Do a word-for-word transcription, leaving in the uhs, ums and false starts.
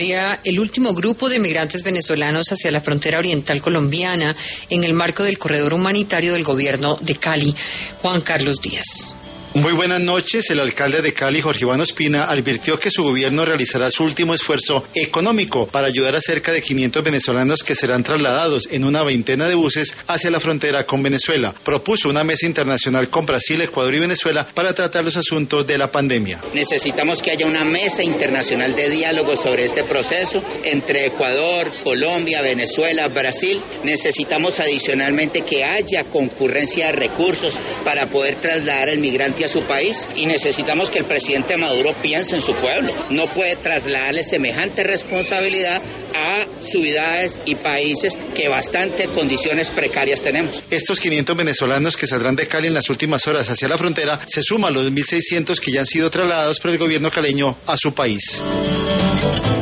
El último grupo de migrantes venezolanos hacia la frontera oriental colombiana en el marco del corredor humanitario del gobierno de Cali. Juan Carlos Díaz. Muy buenas noches. El alcalde de Cali, Jorge Iván Ospina, advirtió que su gobierno realizará su último esfuerzo económico para ayudar a cerca de quinientos venezolanos que serán trasladados en una veintena de buses hacia la frontera con Venezuela. Propuso una mesa internacional con Brasil, Ecuador y Venezuela para tratar los asuntos de la pandemia. Necesitamos que haya una mesa internacional de diálogo sobre este proceso entre Ecuador, Colombia, Venezuela, Brasil. Necesitamos adicionalmente que haya concurrencia de recursos para poder trasladar al migrante a su país, y necesitamos que el presidente Maduro piense en su pueblo. No puede trasladarle semejante responsabilidad a ciudades y países que bastante condiciones precarias tenemos. Estos quinientos venezolanos que saldrán de Cali en las últimas horas hacia la frontera se suman a los mil seiscientos que ya han sido trasladados por el gobierno caleño a su país.